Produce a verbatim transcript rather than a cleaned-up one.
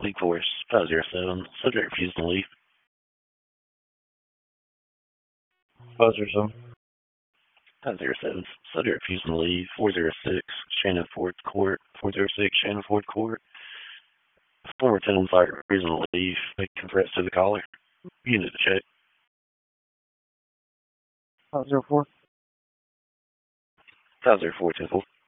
Wake Forest, five zero seven. Subject refusing to leave. five zero seven. five zero seven. Subject refusing to leave. four zero six. Shannon Ford Court. four zero six. Shannon Ford Court. Former tenant site refusing to leave. Making threats to the caller. Unit to check. five zero four. five zero four, ten four.